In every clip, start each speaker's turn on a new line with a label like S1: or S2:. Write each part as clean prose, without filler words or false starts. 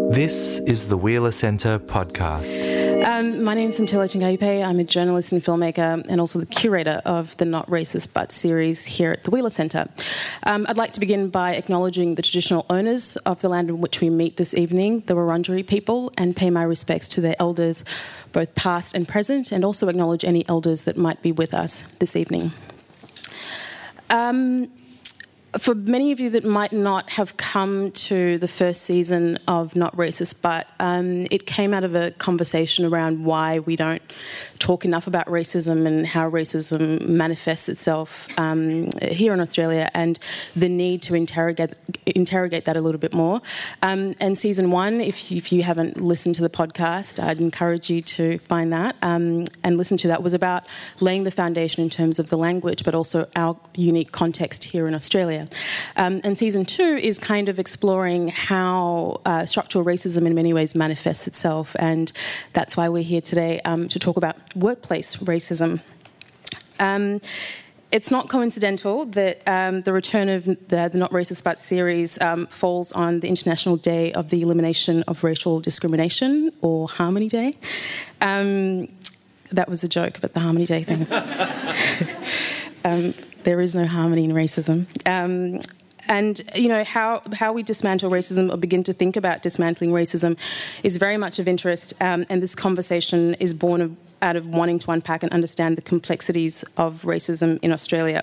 S1: This is the Wheeler Centre podcast.
S2: My name's Ntila Chingayipe. I'm a journalist and filmmaker and also the curator of the Not Racist But series here at the Wheeler Centre. I'd like to begin by acknowledging the traditional owners of the land in which we meet this evening, the Wurundjeri people, and pay my respects to their elders, both past and present, and also acknowledge any elders that might be with us this evening. For many of you that might not have come to the first season of Not Racist But, it came out of a conversation around why we don't talk enough about racism and how racism manifests itself here in Australia, and the need to interrogate that a little bit more. And season one, if you haven't listened to the podcast, I'd encourage you to find that and listen to that. Was about laying the foundation in terms of the language, but also our unique context here in Australia. And season two is kind of exploring how structural racism in many ways manifests itself, and that's why we're here today to talk about workplace racism. It's not coincidental that the return of the Not Racist But series falls on the International Day of the Elimination of Racial Discrimination, or Harmony Day. That was a joke about the Harmony Day thing. There is no harmony in racism. And, you know, how we dismantle racism or begin to think about dismantling racism is very much of interest, and this conversation is born out of wanting to unpack and understand the complexities of racism in Australia.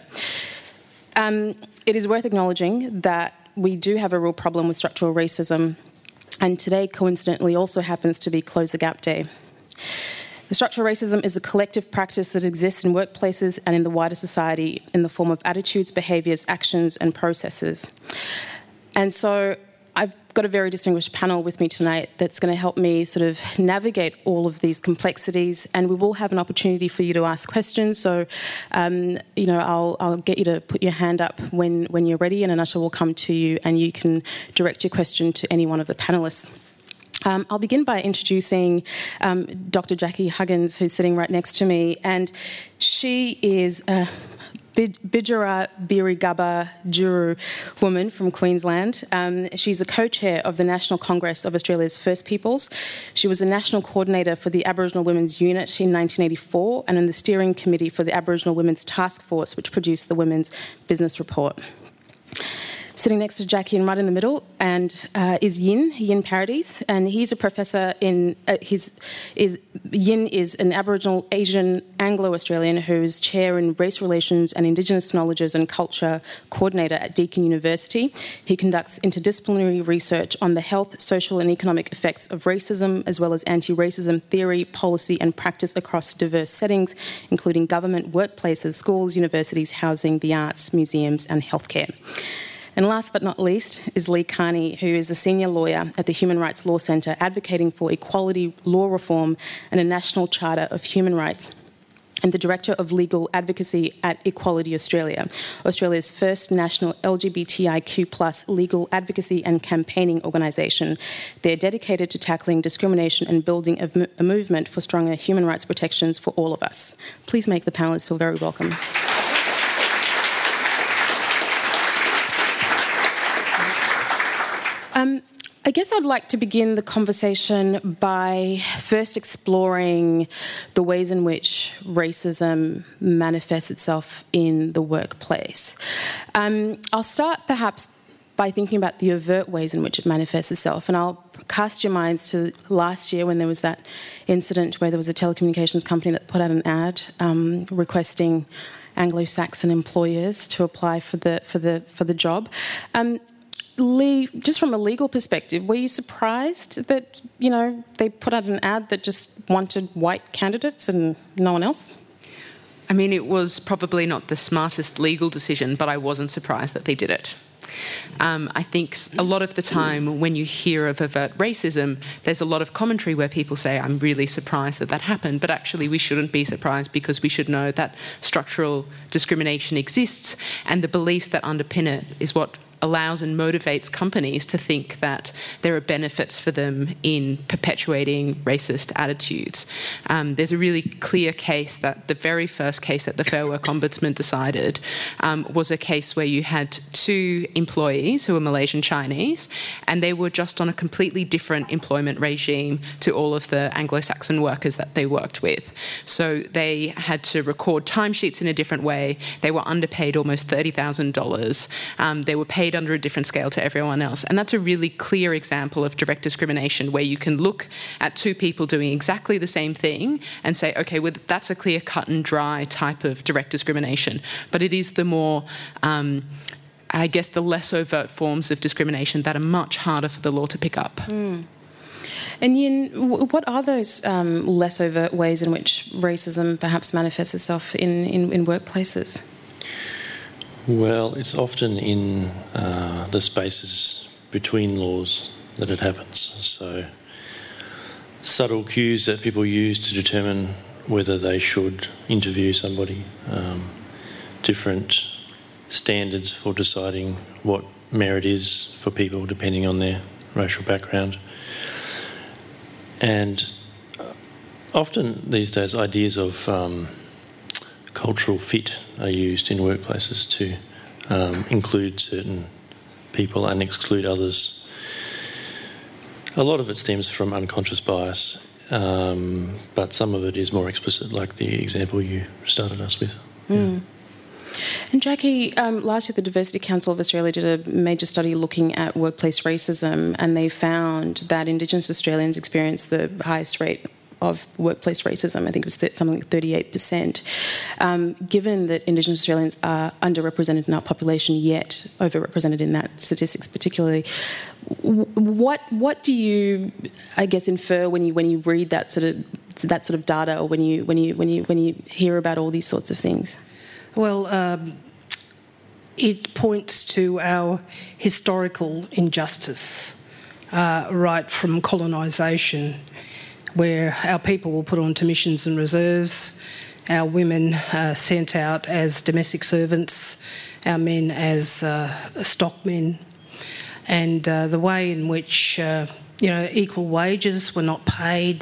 S2: It is worth acknowledging that we do have a real problem with structural racism, and today, coincidentally, also happens to be Close the Gap Day. The structural racism is a collective practice that exists in workplaces and in the wider society in the form of attitudes, behaviours, actions and processes. And so I've got a very distinguished panel with me tonight that's going to help me sort of navigate all of these complexities, and we will have an opportunity for you to ask questions. So, I'll get you to put your hand up when you're ready, and an usher will come to you and you can direct your question to any one of the panellists. I'll begin by introducing Dr. Jackie Huggins, who's sitting right next to me, and she is a Bidjara Birigaba Juru woman from Queensland. She's the co-chair of the National Congress of Australia's First Peoples. She was a national coordinator for the Aboriginal Women's Unit in 1984 and in the steering committee for the Aboriginal Women's Task Force, which produced the Women's Business Report. Sitting next to Jackie and right in the middle and is Yin Paradis, and he's a professor in Yin is an Aboriginal Asian Anglo-Australian who's chair in Race Relations and Indigenous Knowledges and Culture coordinator at Deakin University. He conducts interdisciplinary research on the health, social and economic effects of racism, as well as anti-racism theory, policy and practice across diverse settings, including government, workplaces, schools, universities, housing, the arts, museums and healthcare. And last but not least is Lee Carney, who is a senior lawyer at the Human Rights Law Centre, advocating for equality, law reform and a national charter of human rights, and the Director of Legal Advocacy at Equality Australia, Australia's first national LGBTIQ+ legal advocacy and campaigning organisation. They're dedicated to tackling discrimination and building a movement for stronger human rights protections for all of us. Please make the panellists feel very welcome. I guess I'd like to begin the conversation by first exploring the ways in which racism manifests itself in the workplace. I'll start perhaps by thinking about the overt ways in which it manifests itself, and I'll cast your minds to last year when there was that incident where there was a telecommunications company that put out an ad requesting Anglo-Saxon employers to apply for the job. Lee, just from a legal perspective, were you surprised that, they put out an ad that just wanted white candidates and no one else?
S3: I mean, it was probably not the smartest legal decision, but I wasn't surprised that they did it. I think a lot of the time when you hear of overt racism, there's a lot of commentary where people say, I'm really surprised that happened, but actually we shouldn't be surprised because we should know that structural discrimination exists, and the beliefs that underpin it is what allows and motivates companies to think that there are benefits for them in perpetuating racist attitudes. There's a really clear case that the very first case that the Fair Work Ombudsman decided was a case where you had two employees who were Malaysian Chinese, and they were just on a completely different employment regime to all of the Anglo-Saxon workers that they worked with. So they had to record timesheets in a different way. They were underpaid almost $30,000. They were paid under a different scale to everyone else. And that's a really clear example of direct discrimination, where you can look at two people doing exactly the same thing and say, okay, well, that's a clear cut and dry type of direct discrimination. But it is the more, I guess, the less overt forms of discrimination that are much harder for the law to pick up.
S2: And Yin, what are those less overt ways in which racism perhaps manifests itself in workplaces?
S4: Well, it's often in the spaces between laws that it happens. So subtle cues that people use to determine whether they should interview somebody, different standards for deciding what merit is for people depending on their racial background. And often these days ideas of cultural fit are used in workplaces to include certain people and exclude others. A lot of it stems from unconscious bias, but some of it is more explicit, like the example you started us with. Yeah.
S2: And Jackie, last year the Diversity Council of Australia did a major study looking at workplace racism, and they found that Indigenous Australians experience the highest rate of workplace racism. I think it was something like 38%. Given that Indigenous Australians are underrepresented in our population, yet overrepresented in that statistics particularly, what do you, I guess, infer when you read that sort of data, or when you hear about all these sorts of things?
S5: Well, it points to our historical injustice, right from colonisation, where our people were put onto missions and reserves, our women sent out as domestic servants, our men as stockmen, and the way in which equal wages were not paid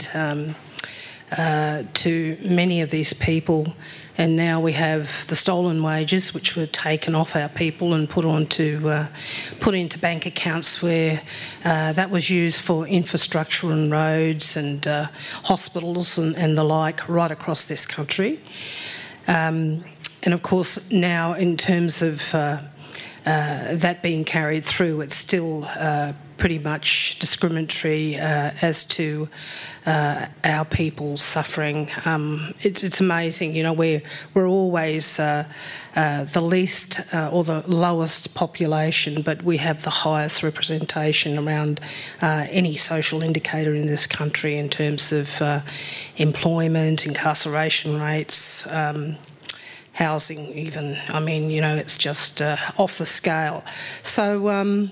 S5: to many of these people. And now we have the stolen wages, which were taken off our people and put into bank accounts where that was used for infrastructure and roads and hospitals and the like right across this country. And of course, now in terms of that being carried through, it's still pretty much discriminatory as to our people suffering. It's amazing, we're always the least or the lowest population, but we have the highest representation around any social indicator in this country in terms of employment, incarceration rates, housing even. I mean, it's just off the scale. So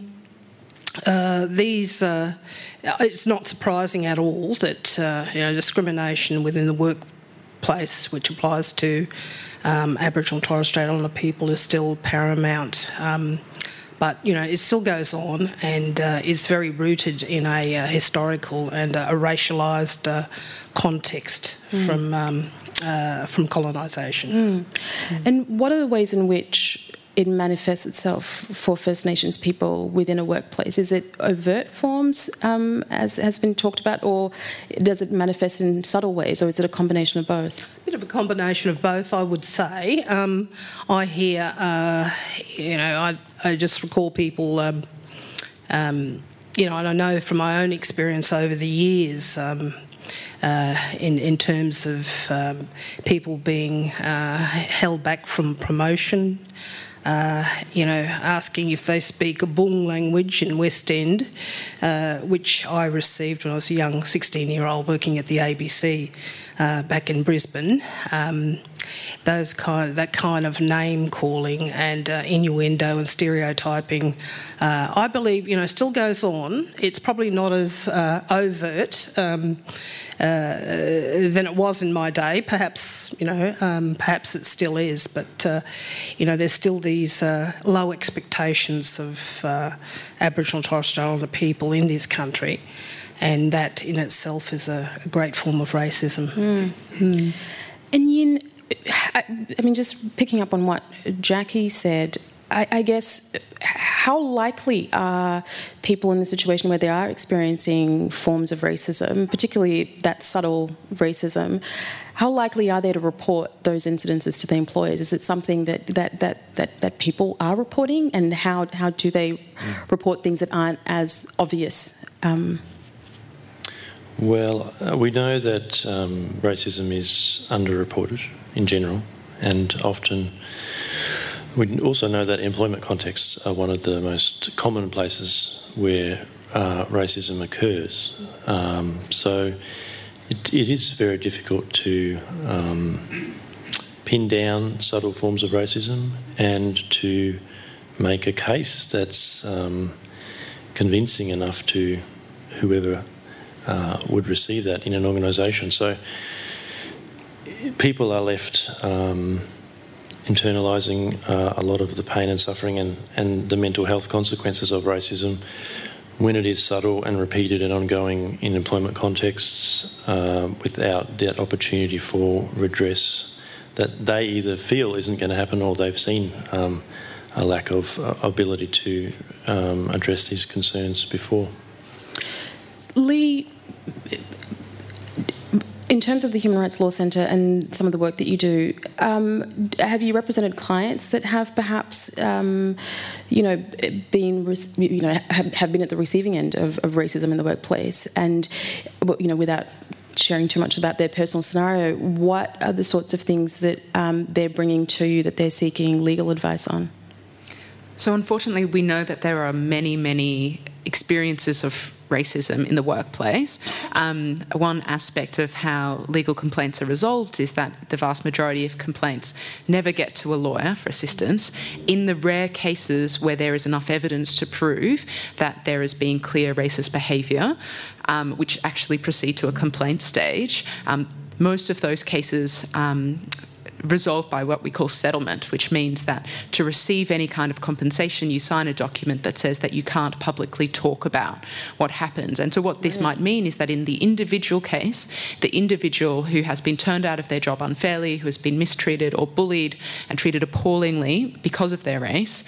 S5: it's not surprising at all that discrimination within the workplace, which applies to Aboriginal and Torres Strait Islander people, is still paramount. But it still goes on and is very rooted in a historical and a racialised context from colonisation.
S2: And what are the ways in which it manifests itself for First Nations people within a workplace? Is it overt forms, as has been talked about, or does it manifest in subtle ways, or is it a combination of both?
S5: A bit of a combination of both, I would say. I hear, I just recall people, and I know from my own experience over the years, in terms of people being held back from promotion, asking if they speak a Bung language in West End, which I received when I was a young 16-year-old working at the ABC back in Brisbane. that kind of name calling and innuendo and stereotyping, I believe, still goes on. It's probably not as overt than it was in my day. Perhaps perhaps it still is, but there's still these low expectations of Aboriginal and Torres Strait Islander people in this country, and that in itself is a great form of racism.
S2: And Yin, I mean, just picking up on what Jackie said, I guess, how likely are people in the situation where they are experiencing forms of racism, particularly that subtle racism, how likely are they to report those incidences to the employers? Is it something that people are reporting, and how do they report things that aren't as obvious?
S4: Well, we know that racism is underreported in general, and often we also know that employment contexts are one of the most common places where racism occurs. So it is very difficult to pin down subtle forms of racism and to make a case that's convincing enough to whoever would receive that in an organisation. So people are left internalising a lot of the pain and suffering and the mental health consequences of racism when it is subtle and repeated and ongoing in employment contexts without that opportunity for redress that they either feel isn't going to happen or they've seen a lack of ability to address these concerns before.
S2: Lee, in terms of the Human Rights Law Centre and some of the work that you do, have you represented clients that have perhaps, been, have been at the receiving end of racism in the workplace? And, without sharing too much about their personal scenario, what are the sorts of things that they're bringing to you that they're seeking legal advice on?
S3: So unfortunately, we know that there are many, many experiences of racism in the workplace. One aspect of how legal complaints are resolved is that the vast majority of complaints never get to a lawyer for assistance. In the rare cases where there is enough evidence to prove that there has been clear racist behaviour, which actually proceed to a complaint stage, most of those cases resolved by what we call settlement, which means that to receive any kind of compensation, you sign a document that says that you can't publicly talk about what happened. And so what this might mean is that in the individual case, the individual who has been turned out of their job unfairly, who has been mistreated or bullied and treated appallingly because of their race,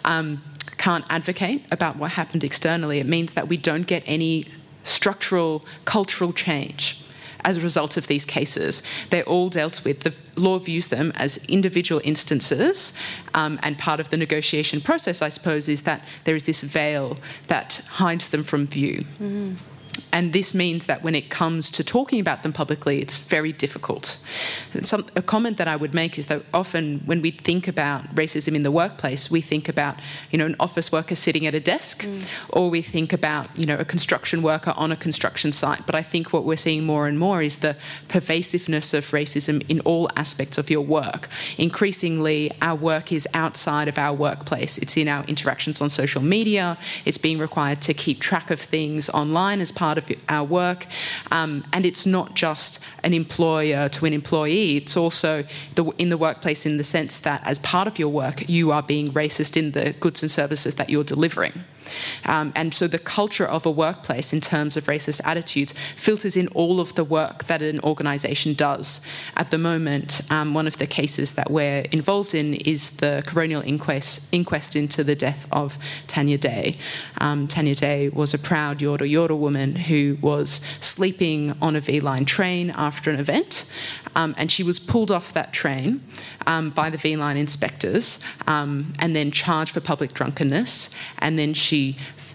S3: can't advocate about what happened externally. It means that we don't get any structural, cultural change as a result of these cases. They're all dealt with. The law views them as individual instances, and part of the negotiation process, I suppose, is that there is this veil that hides them from view. Mm-hmm. And this means that when it comes to talking about them publicly, it's very difficult. A comment that I would make is that often when we think about racism in the workplace, we think about, an office worker sitting at a desk, or we think about, a construction worker on a construction site. But I think what we're seeing more and more is the pervasiveness of racism in all aspects of your work. Increasingly, our work is outside of our workplace. It's in our interactions on social media. It's being required to keep track of things online as part of our work, and it's not just an employer to an employee, it's also in the workplace in the sense that as part of your work you are being racist in the goods and services that you're delivering. And so the culture of a workplace in terms of racist attitudes filters in all of the work that an organisation does. At the moment, one of the cases that we're involved in is the coronial inquest into the death of Tanya Day. Tanya Day was a proud Yorta Yorta woman who was sleeping on a V-Line train after an event, and she was pulled off that train by the V-Line inspectors and then charged for public drunkenness, and then she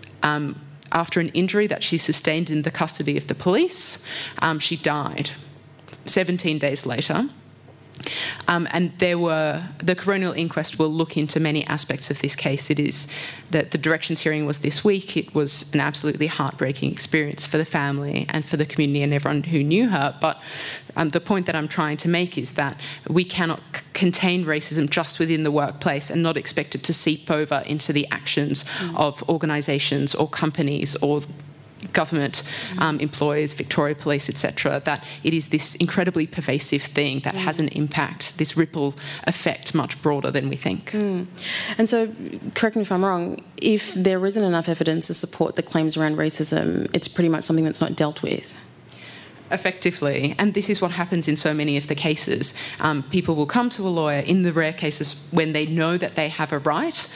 S3: after an injury that she sustained in the custody of the police, she died 17 days later. And the coronial inquest will look into many aspects of this case. It is that the directions hearing was this week. It was an absolutely heartbreaking experience for the family and for the community and everyone who knew her. But the point that I'm trying to make is that we cannot contain racism just within the workplace and not expect it to seep over into the actions of organisations or companies or government employees, Victoria Police, etc., that it is this incredibly pervasive thing that has an impact, this ripple effect much broader than we think.
S2: And so, correct me if I'm wrong, if there isn't enough evidence to support the claims around racism, it's pretty much something that's not dealt with.
S3: Effectively, and this is what happens in so many of the cases. People will come to a lawyer in the rare cases when they know that they have a right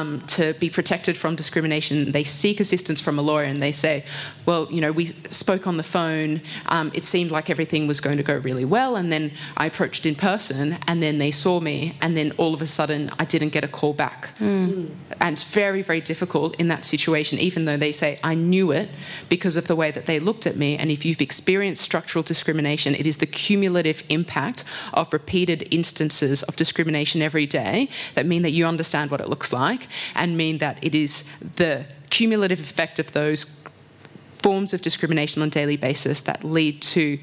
S3: to be protected from discrimination. They seek assistance from a lawyer and they say, well, you know, we spoke on the phone, it seemed like everything was going to go really well, and then I approached in person and then they saw me and then all of a sudden I didn't get a call back. And it's very, very difficult in that situation, even though they say, I knew it because of the way that they looked at me. And if you've experienced structural discrimination, it is the cumulative impact of repeated instances of discrimination every day that mean that you understand what it looks like and mean that it is the cumulative effect of those forms of discrimination on a daily basis that lead to,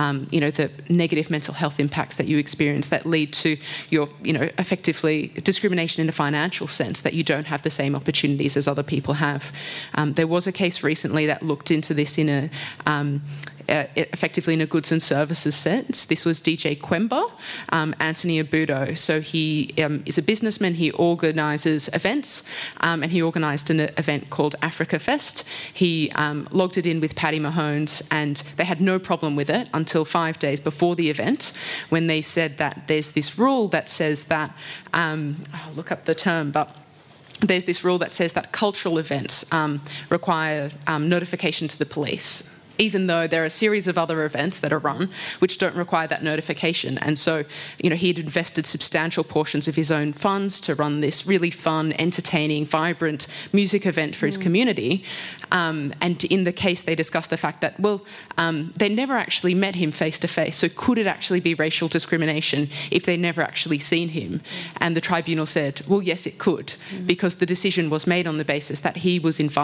S3: the negative mental health impacts that you experience, that lead to your, effectively discrimination in a financial sense, that you don't have the same opportunities as other people have. There was a case recently that looked into this in effectively in a goods and services sense. This was DJ Quemba, Anthony Abudo. So he is a businessman, he organises events, and he organised an event called Africa Fest. He logged it in with Paddy Mahones and they had no problem with it until 5 days before the event when they said that there's this rule that says that, I'll look up the term, but there's this rule that says that cultural events require notification to the police, even though there are a series of other events that are run which don't require that notification. And so, he'd invested substantial portions of his own funds to run this really fun, entertaining, vibrant music event for his community. And in the case, they discussed the fact that, they never actually met him face to face. So could it actually be racial discrimination if they never actually seen him? And the tribunal said, well, yes, it could, because the decision was made on the basis that he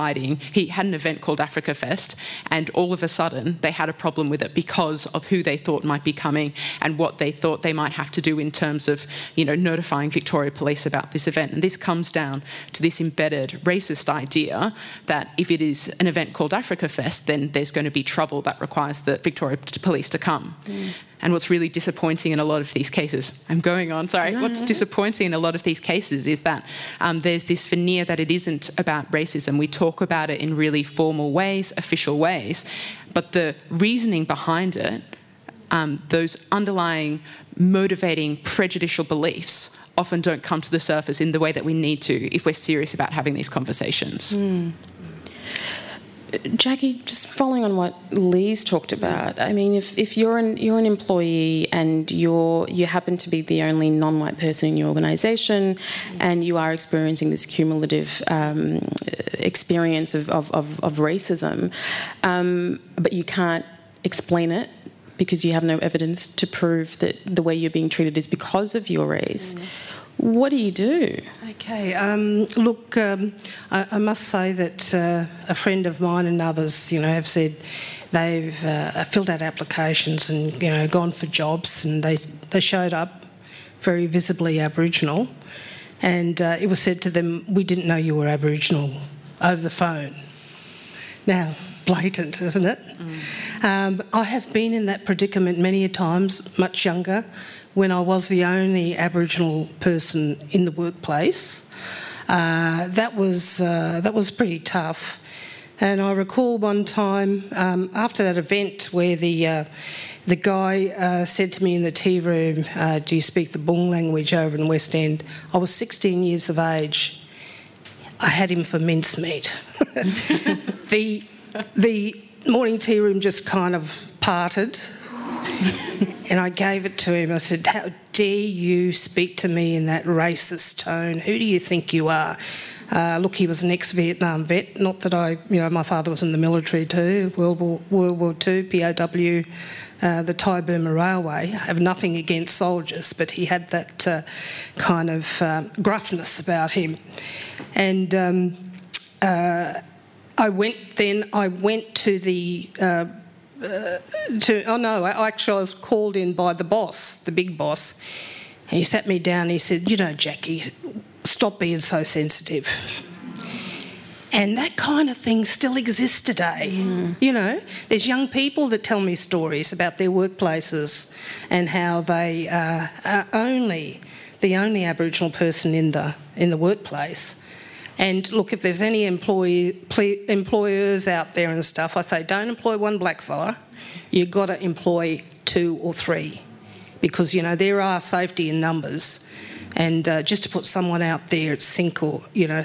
S3: had an event called Africa Fest, and all of a sudden they had a problem with it because of who they thought might be coming and what they thought they might have to do in terms of, notifying Victoria Police about this event. And this comes down to this embedded racist idea that if it is an event called Africa Fest, then there's going to be trouble that requires the Victoria Police to come. And what's really disappointing in a lot of these cases, what's disappointing in a lot of these cases is that there's this veneer that it isn't about racism. We talk about it in really formal ways, official ways, but the reasoning behind it, those underlying motivating prejudicial beliefs often don't come to the surface in the way that we need to if we're serious about having these conversations.
S2: Jackie, just following on what Lee's talked about, I mean, if you're an employee and you happen to be the only non-white person in your organisation, and you are experiencing this cumulative experience of racism, but you can't explain it because you have no evidence to prove that the way you're being treated is because of your race. What do you do?
S5: Okay, look, I must say that a friend of mine and others, have said they've filled out applications and, gone for jobs, and they showed up very visibly Aboriginal, and it was said to them, we didn't know you were Aboriginal, over the phone. Now, blatant, isn't it? I have been in that predicament many a times, much younger, when I was the only Aboriginal person in the workplace. That was pretty tough. And I recall one time after that event where the guy said to me in the tea room, do you speak the Boong language over in West End? I was 16 years of age. I had him for mincemeat. The morning tea room just kind of parted. And I gave it to him. I said, how dare you speak to me in that racist tone? Who do you think you are? Look, he was an ex-Vietnam vet. Not that my father was in the military too, World War II, POW, the Thai Burma Railway. I have nothing against soldiers, but he had that kind of gruffness about him. And I went to the... I was called in by the boss, the big boss, and he sat me down and he said, Jackie, stop being so sensitive. And that kind of thing still exists today. There's young people that tell me stories about their workplaces and how they are the only Aboriginal person in the workplace. And look, if there's any employers out there and stuff, I say don't employ one black fella. You've got to employ 2 or 3, because there are safety in numbers. And just to put someone out there at sink or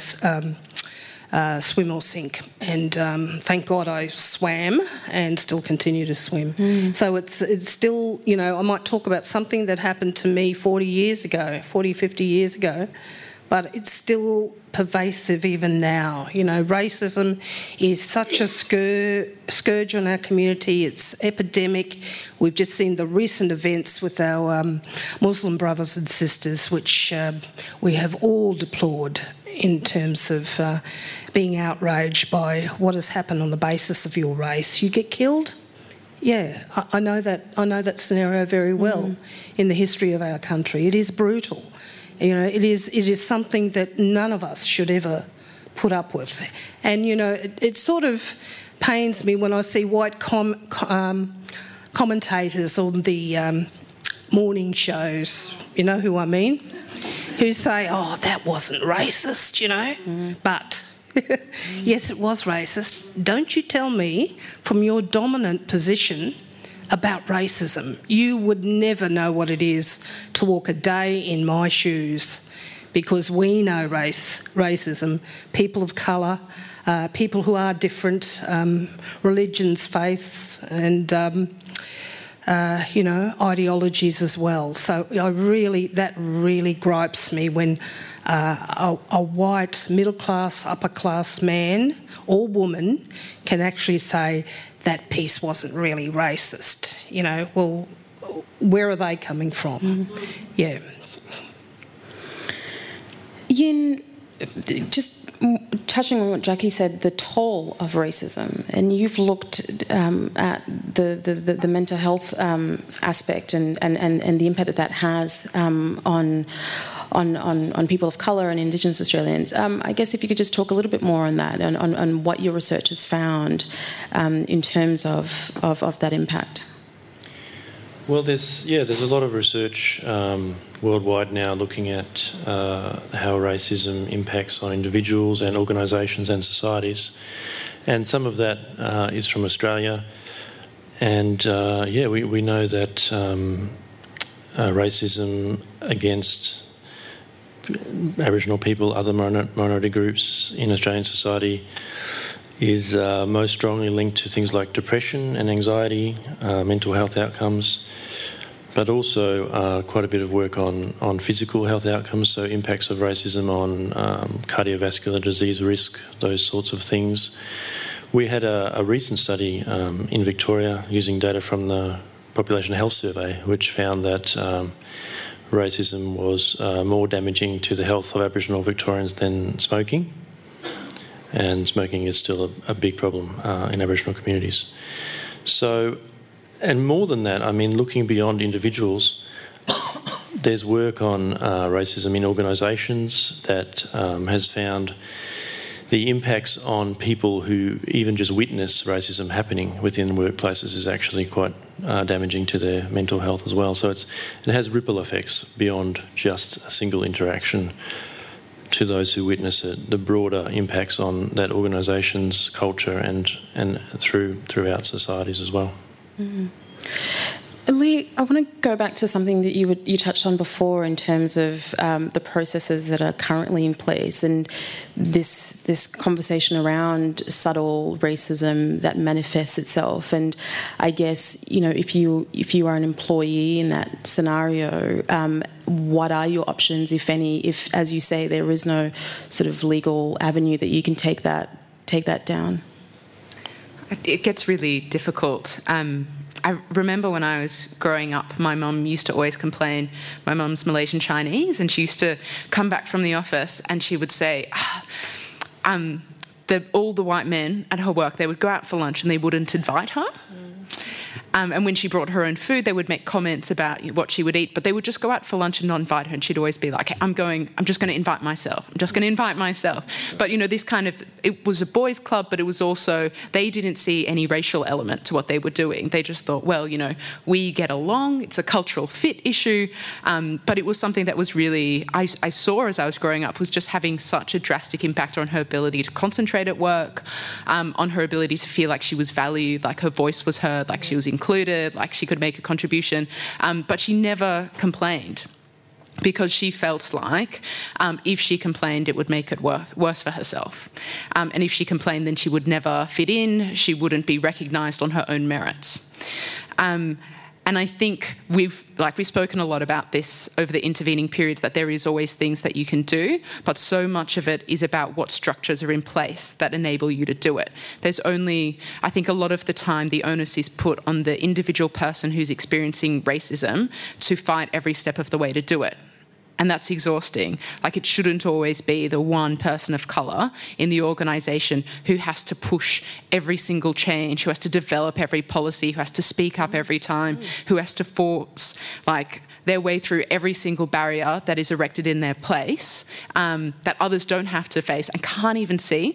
S5: swim or sink. And thank God I swam and still continue to swim. So it's still, I might talk about something that happened to me 40 years ago, 40, 50 years ago, but it's still pervasive even now. Racism is such a scourge on our community. It's epidemic. We've just seen the recent events with our Muslim brothers and sisters, which we have all deplored in terms of being outraged by what has happened on the basis of your race. You get killed? Yeah, I know that scenario very well in the history of our country. It is brutal. It is something that none of us should ever put up with. And, it sort of pains me when I see white commentators on the morning shows, you know who I mean, who say, oh, that wasn't racist, But, yes, it was racist. Don't you tell me from your dominant position about racism. You would never know what it is to walk a day in my shoes, because we know racism, people of colour, people who are different, religions, faiths, and ideologies as well. So that really gripes me when a white middle-class, upper-class man or woman can actually say that piece wasn't really racist. Well, where are they coming from? Yeah.
S2: Yin, just touching on what Jackie said, the toll of racism, and you've looked at the mental health aspect and the impact that has on people of colour and Indigenous Australians. I guess if you could just talk a little bit more on that and on what your research has found in terms of that impact.
S4: Well, there's a lot of research worldwide now looking at how racism impacts on individuals and organisations and societies, and some of that is from Australia. And we know that racism against Aboriginal people, other minority groups in Australian society is most strongly linked to things like depression and anxiety, mental health outcomes, but also quite a bit of work on physical health outcomes, so impacts of racism on cardiovascular disease risk, those sorts of things. We had a recent study in Victoria using data from the Population Health Survey, which found that racism was more damaging to the health of Aboriginal Victorians than smoking, and smoking is still a big problem in Aboriginal communities. So, and more than that, looking beyond individuals, there's work on racism in organisations that has found the impacts on people who even just witness racism happening within workplaces is actually quite damaging to their mental health as well. So it has ripple effects beyond just a single interaction to those who witness it. The broader impacts on that organisation's culture and throughout societies as well.
S2: Mm-hmm. Lee, I want to go back to something that you touched on before in terms of the processes that are currently in place and this conversation around subtle racism that manifests itself. And I guess, if you are an employee in that scenario, what are your options, if any, if, as you say, there is no sort of legal avenue that you can take that down?
S3: It gets really difficult. I remember when I was growing up, my mum used to always complain. My mum's Malaysian Chinese, and she used to come back from the office and she would say, all the white men at her work, they would go out for lunch and they wouldn't invite her. And when she brought her own food, they would make comments about what she would eat, but they would just go out for lunch and not invite her. And she'd always be like, okay, I'm just going to invite myself. But, this kind of, it was a boys' club, but it was also, they didn't see any racial element to what they were doing. They just thought, well, we get along. It's a cultural fit issue. But it was something that was really, I saw as I was growing up, was just having such a drastic impact on her ability to concentrate at work, on her ability to feel like she was valued, like her voice was heard, like she was included, like she could make a contribution, but she never complained because she felt like if she complained it would make it worse for herself, and if she complained then she would never fit in, she wouldn't be recognised on her own merits. And I think we've spoken a lot about this over the intervening periods, that there is always things that you can do, but so much of it is about what structures are in place that enable you to do it. There's only, I think a lot of the time, the onus is put on the individual person who's experiencing racism to fight every step of the way to do it. And that's exhausting. It shouldn't always be the one person of colour in the organisation who has to push every single change, who has to develop every policy, who has to speak up every time, who has to force their way through every single barrier that is erected in their place, that others don't have to face and can't even see.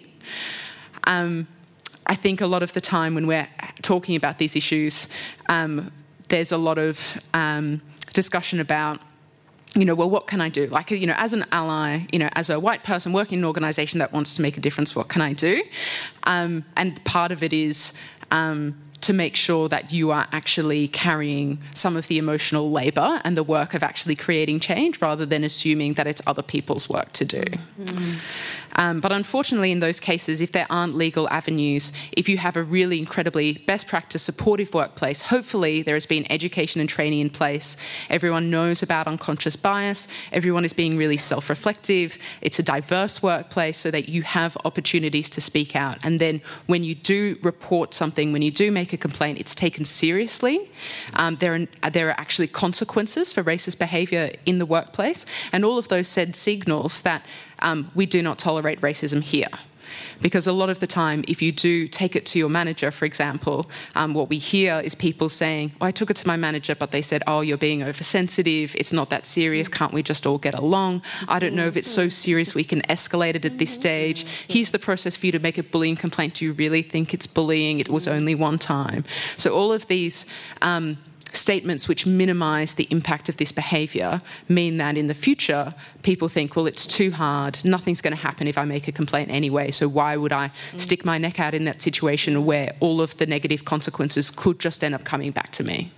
S3: I think a lot of the time when we're talking about these issues, there's a lot of discussion about, well, what can I do? As an ally, as a white person working in an organisation that wants to make a difference, what can I do? And part of it is to make sure that you are actually carrying some of the emotional labour and the work of actually creating change, rather than assuming that it's other people's work to do. But unfortunately, in those cases, if there aren't legal avenues, if you have a really incredibly best practice supportive workplace, hopefully there has been education and training in place. Everyone knows about unconscious bias. Everyone is being really self-reflective. It's a diverse workplace so that you have opportunities to speak out. And then when you do report something, when you do make a complaint, it's taken seriously. There are actually consequences for racist behaviour in the workplace. And all of those said signals that we do not tolerate racism here. Because a lot of the time, if you do take it to your manager, for example, what we hear is people saying, I took it to my manager, but they said, you're being oversensitive, it's not that serious, can't we just all get along? I don't know if it's so serious we can escalate it at this stage. Here's the process for you to make a bullying complaint. Do you really think it's bullying? It was only one time. So all of these statements which minimise the impact of this behaviour mean that in the future people think, well, it's too hard, nothing's going to happen if I make a complaint anyway, so why would I stick my neck out in that situation where all of the negative consequences could just end up coming back to me.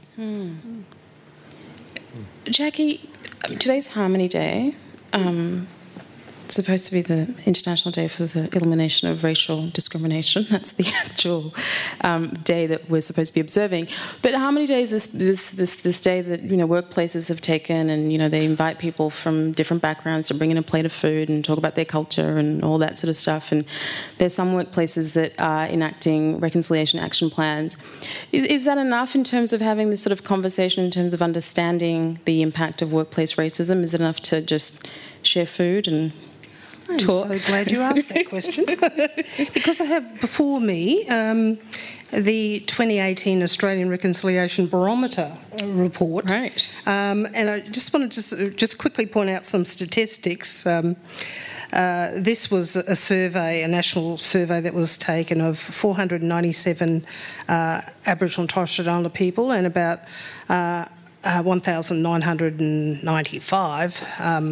S2: Jackie, today's Harmony Day. It's supposed to be the International Day for the Elimination of Racial Discrimination. That's the actual day that we're supposed to be observing. But Harmony Day is this day that workplaces have taken, and they invite people from different backgrounds to bring in a plate of food and talk about their culture and all that sort of stuff. And there's some workplaces that are enacting reconciliation action plans. Is that enough in terms of having this sort of conversation, in terms of understanding the impact of workplace racism? Is it enough to just share food and talk?
S5: I'm so glad you asked that question. Because I have before me the 2018 Australian Reconciliation Barometer report.
S2: Right.
S5: And I just wanted to just quickly point out some statistics. This was a survey, a national survey that was taken of 497 Aboriginal and Torres Strait Islander people and about 1,995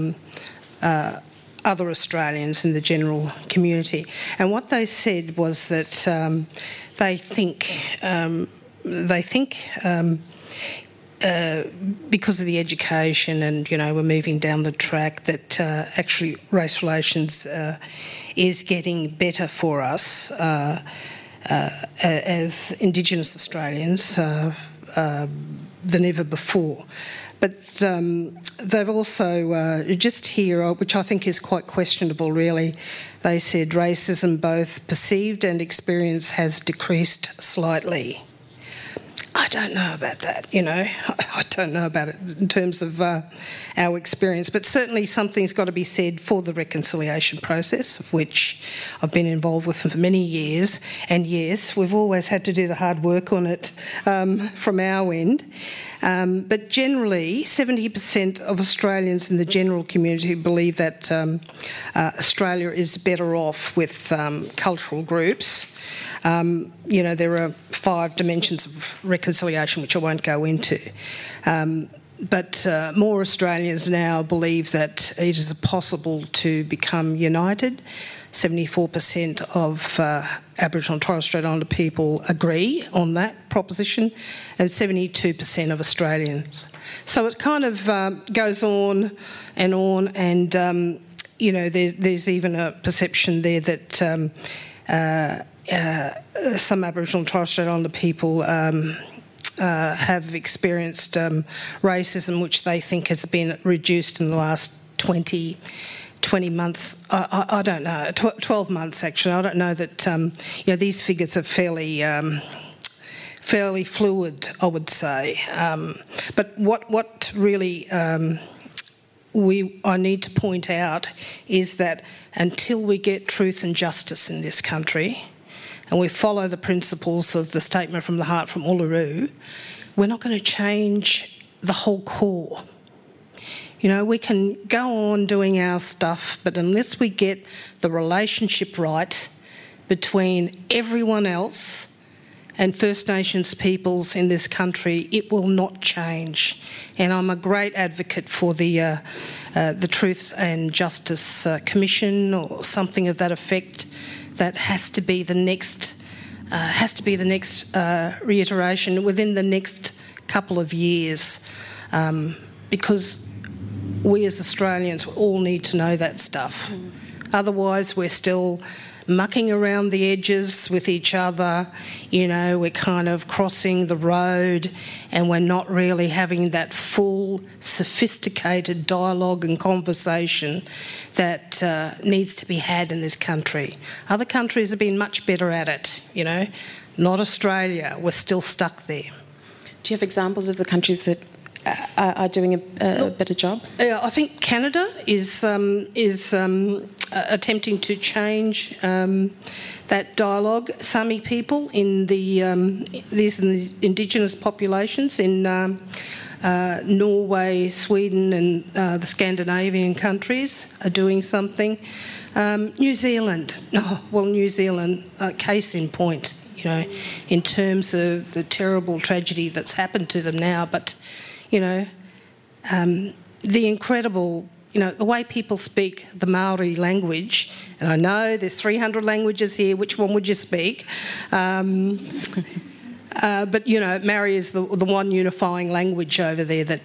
S5: other Australians in the general community. And what they said was that they think because of the education and, we're moving down the track that actually race relations is getting better for us as Indigenous Australians than ever before. But they've also, just here, which I think is quite questionable really, they said racism, both perceived and experienced, has decreased slightly. I don't know about that, I don't know about it in terms of our experience, but certainly something's got to be said for the reconciliation process, of which I've been involved with for many years. And yes, we've always had to do the hard work on it from our end. But generally, 70% of Australians in the general community believe that Australia is better off with cultural groups. There are 5 dimensions of reconciliation, which I won't go into. But more Australians now believe that it is possible to become united. 74% of Aboriginal and Torres Strait Islander people agree on that proposition, and 72% of Australians. So it kind of goes on, and there's even a perception there that some Aboriginal and Torres Strait Islander people have experienced racism, which they think has been reduced in the last 20 months. I don't know, 12 months actually. I don't know that, these figures are fairly fluid, I would say. But what really I need to point out is that until we get truth and justice in this country, and we follow the principles of the Statement from the Heart from Uluru, we're not going to change the whole core. We can go on doing our stuff, but unless we get the relationship right between everyone else and First Nations peoples in this country, it will not change. And I'm a great advocate for the Truth and Justice Commission or something of that effect. That has to be the next reiteration within the next couple of years, because we as Australians all need to know that stuff. Otherwise, we're still mucking around the edges with each other. We're kind of crossing the road, and we're not really having that full, sophisticated dialogue and conversation that needs to be had in this country. Other countries have been much better at it, Not Australia. We're still stuck there.
S2: Do you have examples of the countries that are doing a better job?
S5: Yeah, I think Canada is attempting to change that dialogue. Sami people in the Indigenous populations in Norway, Sweden and the Scandinavian countries are doing something. New Zealand, New Zealand, case in point, in terms of the terrible tragedy that's happened to them now, but the incredible, the way people speak the Maori language, and I know there's 300 languages here, which one would you speak? But, Maori is the one unifying language over there that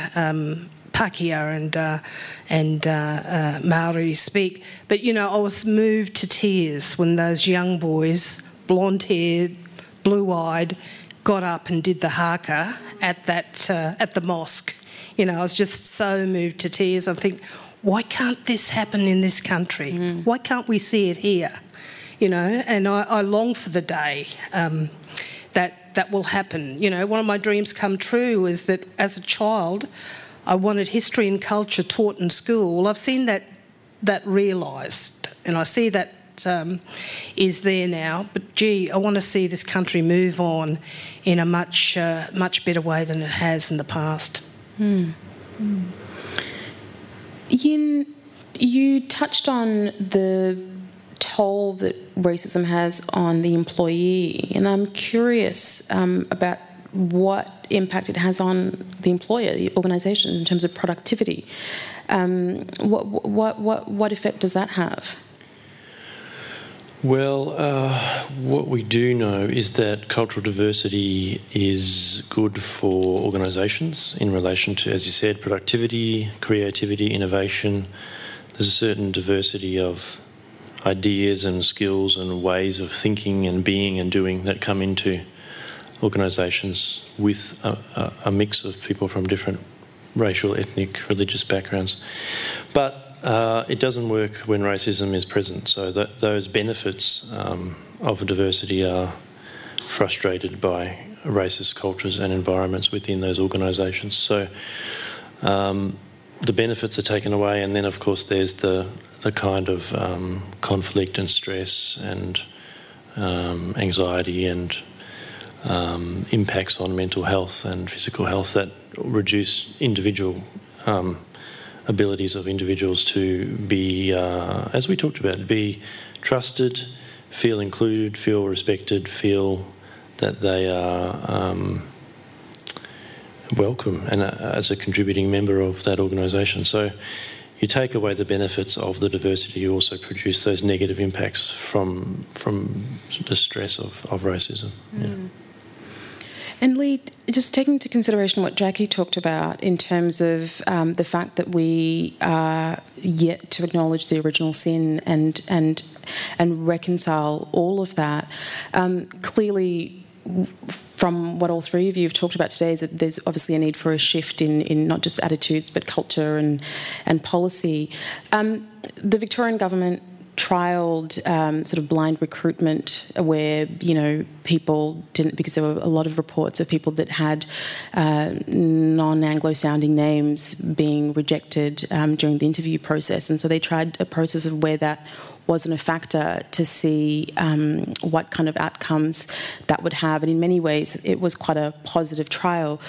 S5: Pākehā and Maori speak. But, I was moved to tears when those young boys, blonde-haired, blue-eyed, got up and did the haka at the mosque. I was just so moved to tears. I think, why can't this happen in this country? Why can't we see it here? And I long for the day that will happen. One of my dreams come true is that as a child, I wanted history and culture taught in school. Well, I've seen that realised, and I see that is there now. But gee, I want to see this country move on in a much better way than it has in the past.
S2: Yin, you touched on the toll that racism has on the employee, and I'm curious about what impact it has on the employer, the organisation, in terms of productivity. What effect does that have?
S4: Well, what we do know is that cultural diversity is good for organisations in relation to, as you said, productivity, creativity, innovation. There's a certain diversity of ideas and skills and ways of thinking and being and doing that come into organisations with a mix of people from different racial, ethnic, religious backgrounds. But it doesn't work when racism is present, so those benefits of diversity are frustrated by racist cultures and environments within those organisations. So the benefits are taken away, and then of course there's the kind of conflict and stress and anxiety and impacts on mental health and physical health that reduce individual abilities of individuals to be, as we talked about, be trusted, feel included, feel respected, feel that they are welcome and as a contributing member of that organisation. So you take away the benefits of the diversity, you also produce those negative impacts from the stress of racism. Yeah.
S2: And Lee, just taking into consideration what Jackie talked about in terms of the fact that we are yet to acknowledge the original sin and reconcile all of that, clearly from what all three of you have talked about today is that there's obviously a need for a shift in not just attitudes but culture and policy. The Victorian government trialled sort of blind recruitment where, people didn't, because there were a lot of reports of people that had non-Anglo sounding names being rejected during the interview process. And so they tried a process of where that wasn't a factor to see what kind of outcomes that would have. And in many ways, it was quite a positive trial.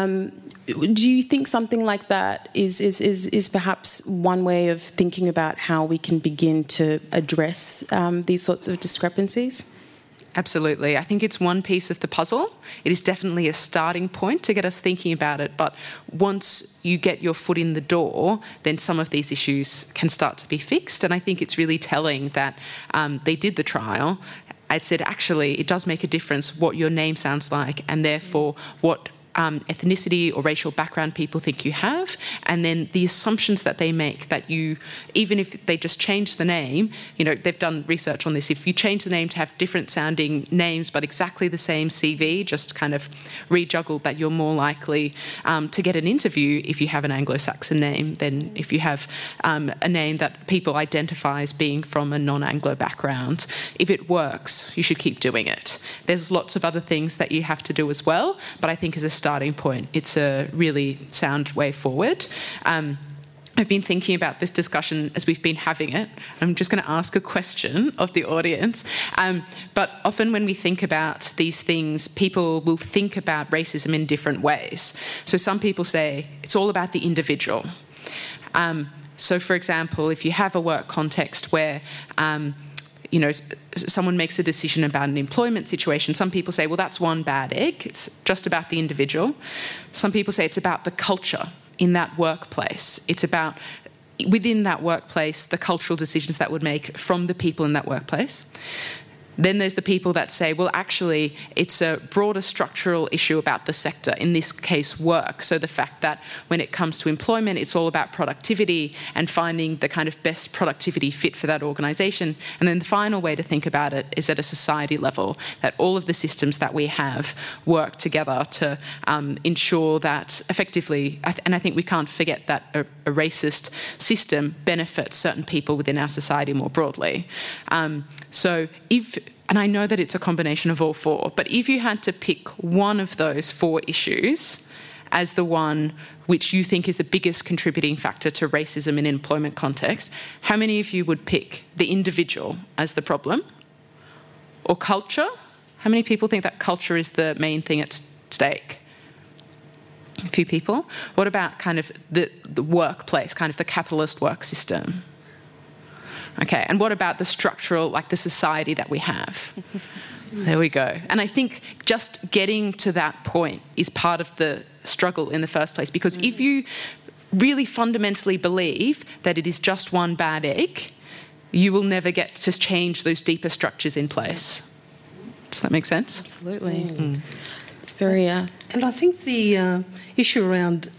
S2: Do you think something like that is perhaps one way of thinking about how we can begin to address these sorts of discrepancies?
S3: Absolutely. I think it's one piece of the puzzle. It is definitely a starting point to get us thinking about it. But once you get your foot in the door, then some of these issues can start to be fixed. And I think it's really telling that they did the trial. I said, actually, it does make a difference what your name sounds like and therefore what ethnicity or racial background people think you have, and then the assumptions that they make that you, even if they just change the name, they've done research on this, if you change the name to have different sounding names but exactly the same CV, just kind of rejuggled, that you're more likely to get an interview if you have an Anglo-Saxon name than if you have a name that people identify as being from a non-Anglo background. If it works, you should keep doing it. There's lots of other things that you have to do as well, but I think as a starting point, it's a really sound way forward. I've been thinking about this discussion as we've been having it. I'm just going to ask a question of the audience. But often when we think about these things, people will think about racism in different ways. So some people say it's all about the individual. So, for example, if you have a work context where someone makes a decision about an employment situation, some people say, well, that's one bad egg. It's just about the individual. Some people say it's about the culture in that workplace. It's about, within that workplace, the cultural decisions that would make from the people in that workplace. Then there's the people that say, well, actually, it's a broader structural issue about the sector, in this case, work. So the fact that when it comes to employment, it's all about productivity and finding the kind of best productivity fit for that organisation. And then the final way to think about it is at a society level, that all of the systems that we have work together to ensure that effectively, and I think we can't forget that a racist system benefits certain people within our society more broadly. And I know that it's a combination of all four, but if you had to pick one of those four issues as the one which you think is the biggest contributing factor to racism in an employment context, how many of you would pick the individual as the problem? Or culture? How many people think that culture is the main thing at stake? A few people. What about kind of the workplace, kind of the capitalist work system? Okay, and what about the structural, like the society that we have? There we go. And I think just getting to that point is part of the struggle in the first place, because if you really fundamentally believe that it is just one bad egg, you will never get to change those deeper structures in place. Does that make sense?
S2: Absolutely. It's very...
S5: And I think the issue around,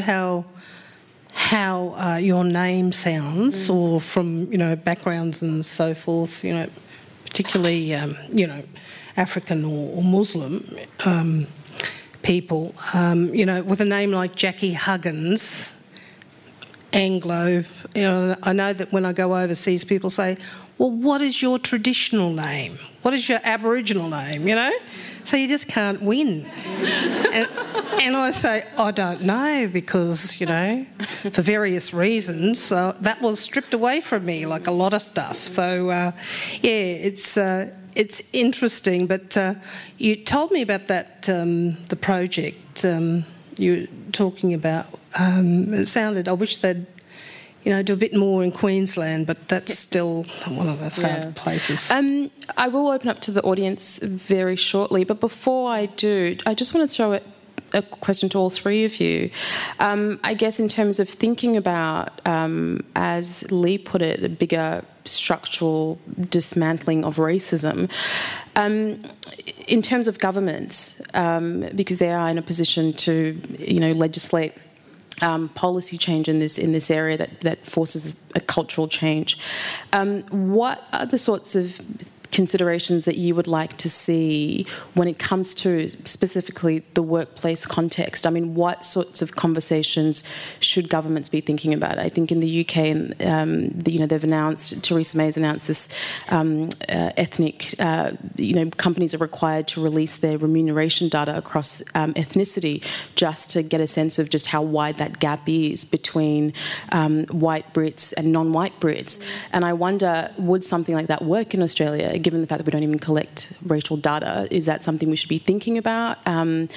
S5: how your name sounds, or from, backgrounds and so forth, particularly, African or Muslim people, with a name like Jackie Huggins, Anglo, I know that when I go overseas, people say, well, what is your traditional name? What is your Aboriginal name, So you just can't win. And I say, I don't know, because, for various reasons, that was stripped away from me, like a lot of stuff. So, it's interesting. But you told me about that, the project you were talking about. It sounded, I wish they'd, do a bit more in Queensland, but that's still one of those hard places.
S2: I will open up to the audience very shortly, but before I do, I just want to throw a question to all three of you. I guess in terms of thinking about, as Lee put it, a bigger structural dismantling of racism, in terms of governments, because they are in a position to, legislate policy change in this area that forces a cultural change. What are the sorts of considerations that you would like to see when it comes to specifically the workplace context? I mean, what sorts of conversations should governments be thinking about? I think in the UK, they've announced, Theresa May's announced this ethnic, companies are required to release their remuneration data across ethnicity, just to get a sense of just how wide that gap is between white Brits and non-white Brits. And I wonder, would something like that work in Australia, given the fact that we don't even collect racial data? Is that something we should be thinking about? I'm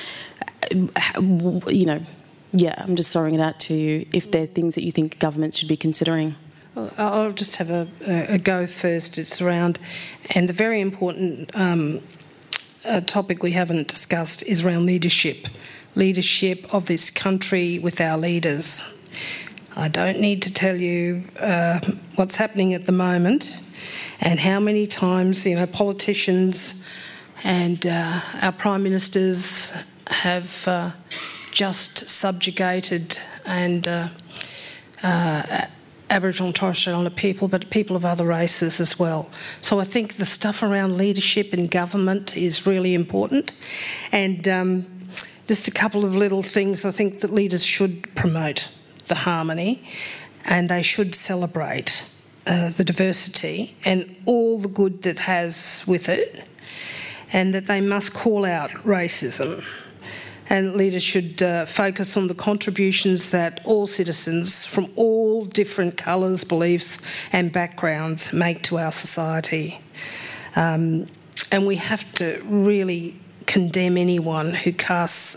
S2: just throwing it out to you, if there are things that you think governments should be considering.
S5: I'll just have a go first. It's around, and the very important topic we haven't discussed is around leadership of this country with our leaders. I don't need to tell you what's happening at the moment, and how many times, politicians and our prime ministers have just subjugated and Aboriginal and Torres Strait Islander people, but people of other races as well. So I think the stuff around leadership in government is really important. And just a couple of little things I think that leaders should promote: the harmony, and they should celebrate the diversity and all the good that has with it, and that they must call out racism. And leaders should focus on the contributions that all citizens from all different colours, beliefs and backgrounds make to our society. And we have to really condemn anyone who casts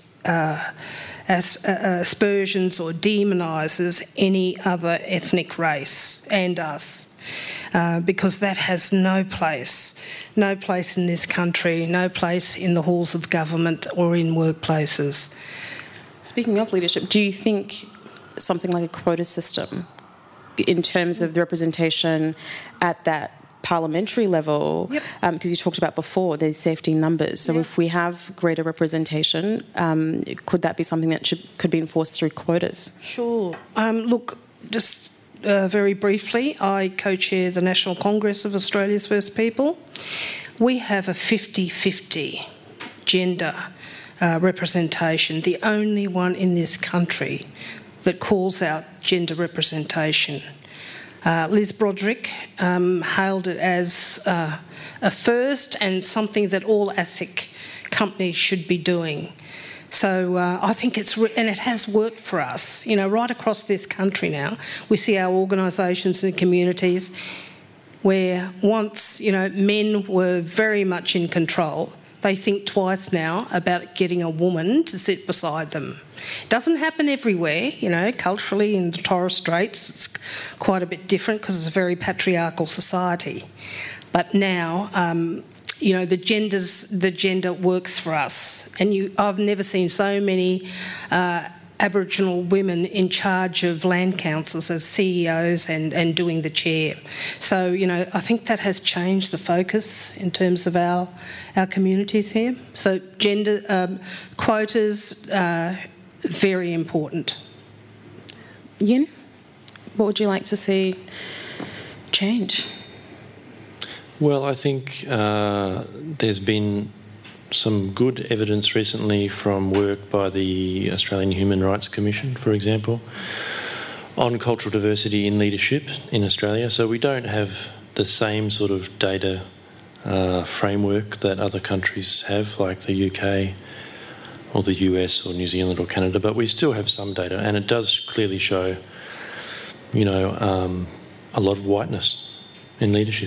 S5: aspersions or demonises any other ethnic race and us, because that has no place in this country, no place in the halls of government or in workplaces.
S2: Speaking of leadership, do you think something like a quota system, in terms of the representation at that parliamentary level, because you talked about before, there's safety numbers. So if we have greater representation, could that be something that could be enforced through quotas?
S5: Sure. Look, just very briefly, I co-chair the National Congress of Australia's First People. We have a 50-50 gender representation, the only one in this country that calls out gender representation. Liz Broderick hailed it as a first and something that all ASIC companies should be doing. So I think and it has worked for us. Right across this country now, we see our organisations and communities where once, men were very much in control. They think twice now about getting a woman to sit beside them. It doesn't happen everywhere, culturally in the Torres Straits it's quite a bit different because it's a very patriarchal society. But now, the gender works for us. And I've never seen so many Aboriginal women in charge of land councils as CEOs and doing the chair. So, I think that has changed the focus in terms of our communities here. So gender quotas are very important.
S2: Yin, what would you like to see change?
S4: Well, I think there's been some good evidence recently from work by the Australian Human Rights Commission, for example, on cultural diversity in leadership in Australia. So we don't have the same sort of data framework that other countries have, like the UK or the US or New Zealand or Canada, but we still have some data, and it does clearly show, a lot of whiteness in leadership.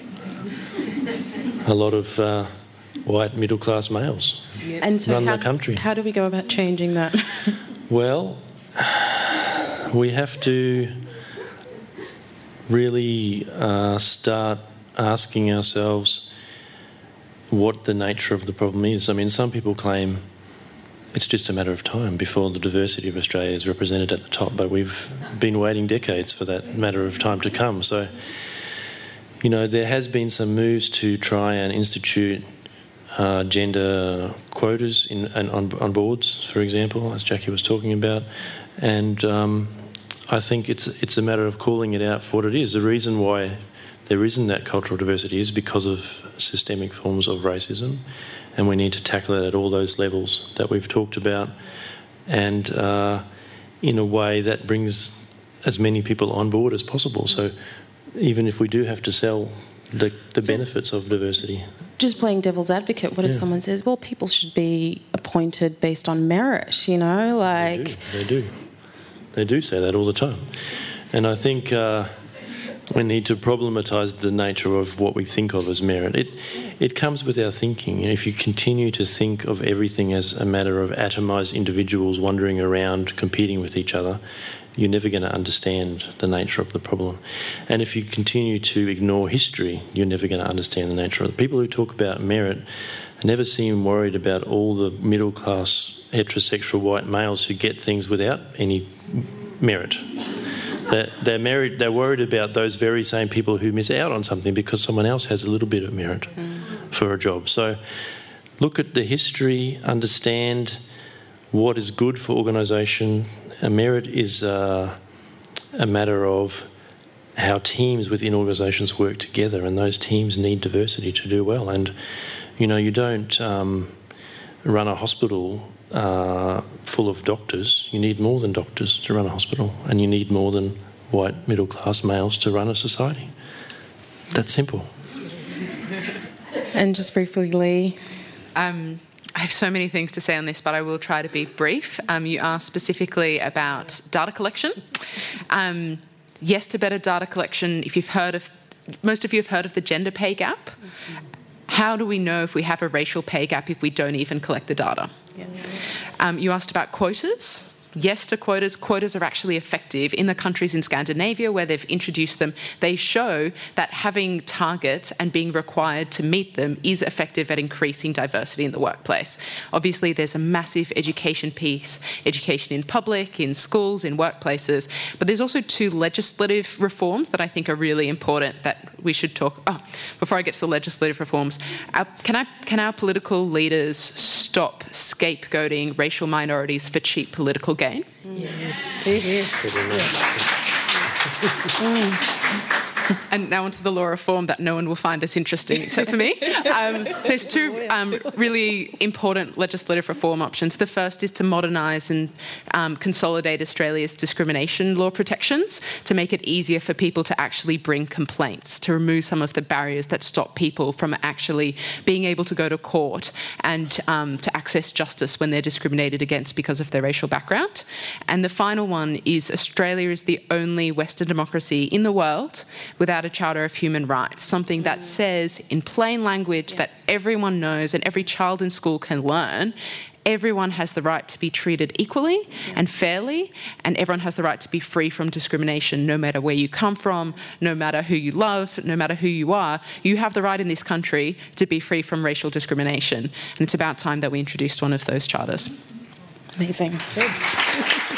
S4: A lot of white middle-class males
S2: And so
S4: run the country.
S2: How do we go about changing that?
S4: Well, we have to really start asking ourselves what the nature of the problem is. I mean, some people claim it's just a matter of time before the diversity of Australia is represented at the top, but we've been waiting decades for that matter of time to come. So, there has been some moves to try and institute gender quotas on boards, for example, as Jackie was talking about, and I think it's a matter of calling it out for what it is. The reason why there isn't that cultural diversity is because of systemic forms of racism, and we need to tackle it at all those levels that we've talked about, and in a way that brings as many people on board as possible. So even if we do have to sell the benefits of diversity.
S2: Just playing devil's advocate, what if someone says, well, people should be appointed based on merit,
S4: They do. They do say that all the time. And I think we need to problematise the nature of what we think of as merit. It comes with our thinking. If you continue to think of everything as a matter of atomised individuals wandering around competing with each other, you're never going to understand the nature of the problem. And if you continue to ignore history, you're never going to understand the nature of it. People who talk about merit never seem worried about all the middle-class heterosexual white males who get things without any merit. They're worried about those very same people who miss out on something because someone else has a little bit of merit for a job. So look at the history, understand what is good for organisation. Merit is a matter of how teams within organisations work together, and those teams need diversity to do well. And, you don't run a hospital full of doctors. You need more than doctors to run a hospital, and you need more than white middle-class males to run a society. That's simple.
S2: And just briefly, Lee.
S3: I have so many things to say on this, but I will try to be brief. You asked specifically about data collection. Yes to better data collection. Most of you have heard of the gender pay gap. How do we know if we have a racial pay gap if we don't even collect the data? You asked about quotas. Yes to quotas. Quotas are actually effective. In the countries in Scandinavia where they've introduced them, they show that having targets and being required to meet them is effective at increasing diversity in the workplace. Obviously, there's a massive education piece, education in public, in schools, in workplaces, but there's also 2 legislative reforms that I think are really important that we should talk. Before I get to the legislative reforms, can our political leaders stop scapegoating racial minorities for cheap political gain?
S5: Yes.
S3: And now onto the law reform that no one will find as interesting except for me. There's 2 really important legislative reform options. The first is to modernise and consolidate Australia's discrimination law protections to make it easier for people to actually bring complaints, to remove some of the barriers that stop people from actually being able to go to court and to access justice when they're discriminated against because of their racial background. And the final one is Australia is the only Western democracy in the world without a Charter of Human Rights, something that says in plain language that everyone knows and every child in school can learn. Everyone has the right to be treated equally and fairly, and everyone has the right to be free from discrimination, no matter where you come from, no matter who you love, no matter who you are. You have the right in this country to be free from racial discrimination, and it's about time that we introduced one of those charters.
S2: Amazing. Good.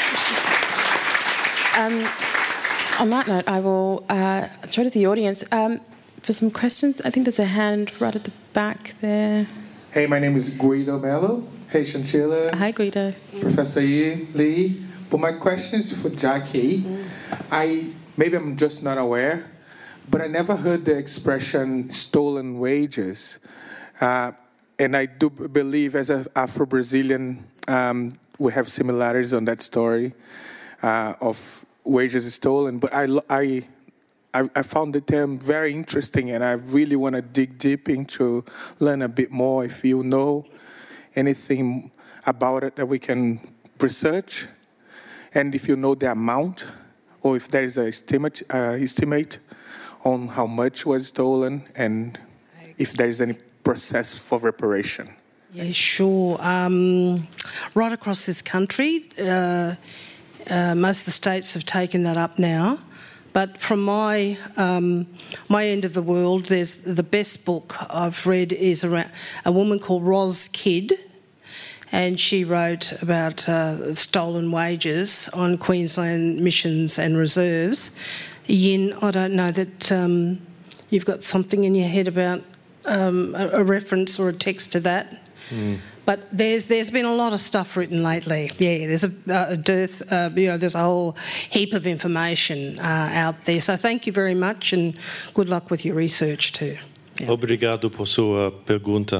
S2: On that note, I will throw to the audience for some questions. I think there's a hand right at the back there.
S6: Hey, my name is Guido Mello. Hey, Shanchila.
S2: Hi, Guido.
S6: Professor Lee. But my question is for Jackie. Maybe I'm just not aware, but I never heard the expression stolen wages. And I do believe, as an Afro-Brazilian, we have similarities on that story of wages stolen. But I found the term very interesting, and I really want to dig deep into, learn a bit more. If you know anything about it that we can research, and if you know the amount, or if there is an estimate on how much was stolen, and if there is any process for reparation.
S5: Yeah, sure. Right across this country, most of the states have taken that up now. But from my end of the world, there's the best book I've read is around a woman called Ros Kidd, and she wrote about stolen wages on Queensland missions and reserves. Yin, I don't know that you've got something in your head about a reference or a text to that. But there's been a lot of stuff written lately. Yeah, there's a dearth. There's a whole heap of information out there. So thank you very much, and good luck with your research too. Yeah.
S4: Obrigado por sua pergunta.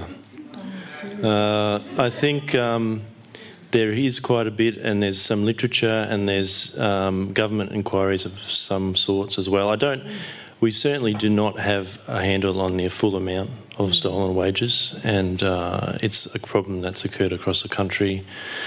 S4: I think there is quite a bit, and there's some literature, and there's government inquiries of some sorts as well. We certainly do not have a handle on the full amount of stolen wages, and it's a problem that's occurred across the country.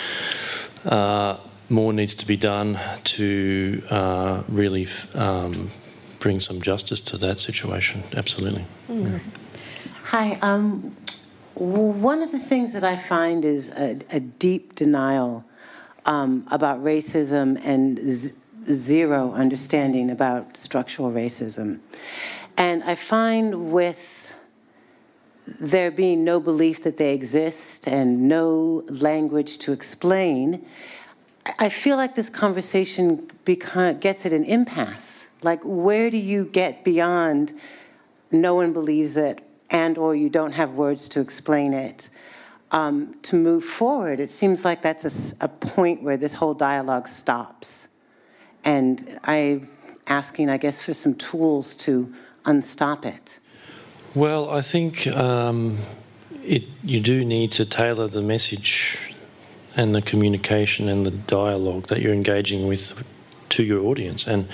S4: More needs to be done to really bring some justice to that situation, absolutely. Yeah.
S7: Hi. One of the things that I find is a deep denial about racism and zero understanding about structural racism. And I find with there being no belief that they exist and no language to explain, I feel like this conversation gets at an impasse. Like, where do you get beyond no one believes it and or you don't have words to explain it to move forward? It seems like that's a point where this whole dialogue stops. And I'm asking, I guess, for some tools to unstop it.
S4: Well, I think you do need to tailor the message and the communication and the dialogue that you're engaging with to your audience. And,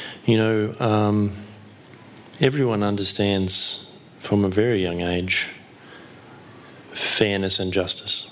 S4: everyone understands from a very young age fairness and justice.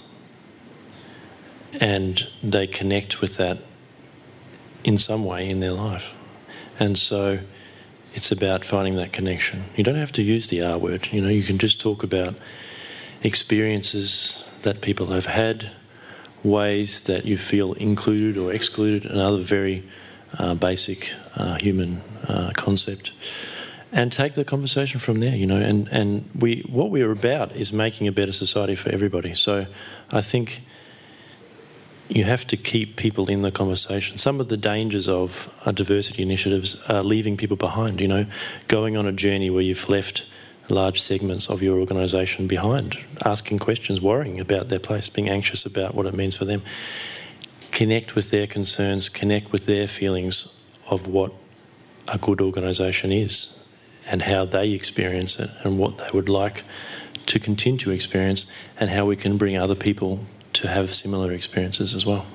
S4: And they connect with that in some way in their life. And so it's about finding that connection. You don't have to use the R word. You can just talk about experiences that people have had, ways that you feel included or excluded, another very basic human concept, and take the conversation from there. And what we're about is making a better society for everybody. So I think you have to keep people in the conversation. Some of the dangers of diversity initiatives are leaving people behind, going on a journey where you've left large segments of your organisation behind, asking questions, worrying about their place, being anxious about what it means for them. Connect with their concerns, connect with their feelings of what a good organisation is and how they experience it and what they would like to continue to experience, and how we can bring other people to have similar experiences as well.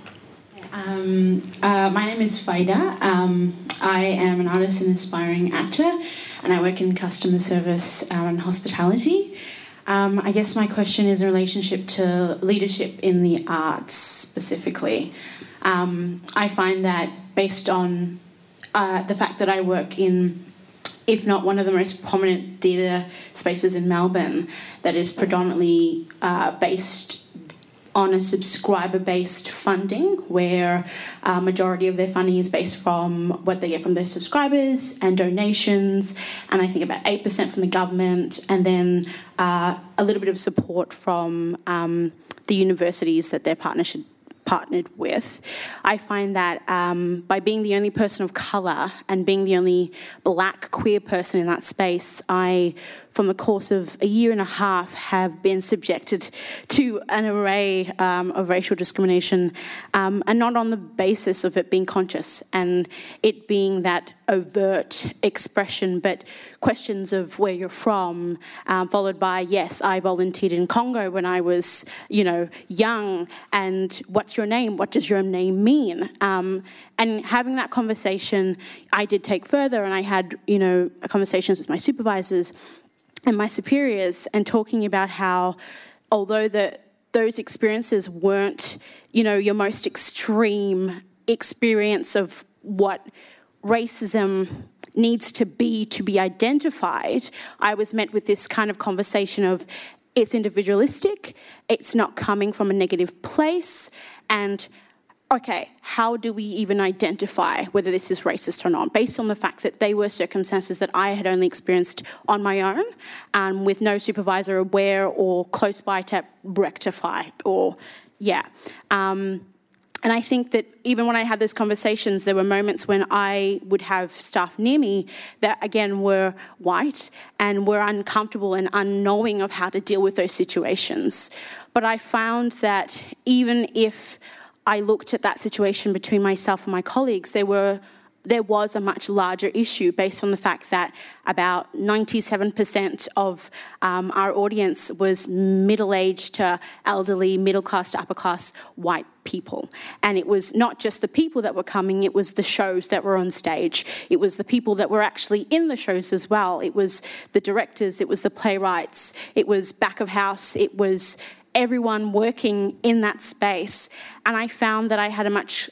S8: My name is Faida. I am an artist and aspiring actor, and I work in customer service and hospitality. I guess my question is in relationship to leadership in the arts specifically. I find that based on the fact that I work in, if not one of the most prominent theatre spaces in Melbourne, that is predominantly based on a subscriber-based funding, where a majority of their funding is based from what they get from their subscribers and donations, and I think about 8% from the government, and then a little bit of support from the universities that they're partnered partnered with. I find that by being the only person of colour and being the only black queer person in that space, I, from the course of a year and a half, have been subjected to an array of racial discrimination, and not on the basis of it being conscious and it being that overt expression, but questions of where you're from, followed by, yes, I volunteered in Congo when I was, young, and what's your name? What does your name mean? And having that conversation, I did take further, and I had, conversations with my supervisors and my superiors, and talking about how, although those experiences weren't, your most extreme experience of what racism needs to be identified, I was met with this kind of conversation of it's individualistic, it's not coming from a negative place, and okay, how do we even identify whether this is racist or not, based on the fact that they were circumstances that I had only experienced on my own, with no supervisor aware or close by to rectify, and I think that even when I had those conversations, there were moments when I would have staff near me that, again, were white and were uncomfortable and unknowing of how to deal with those situations. But I found that even if I looked at that situation between myself and my colleagues, there was a much larger issue based on the fact that about 97% of our audience was middle-aged to elderly, middle-class to upper-class white people. And it was not just the people that were coming, it was the shows that were on stage. It was the people that were actually in the shows as well. It was the directors, it was the playwrights, it was back of house, it was everyone working in that space. And I found that I had a much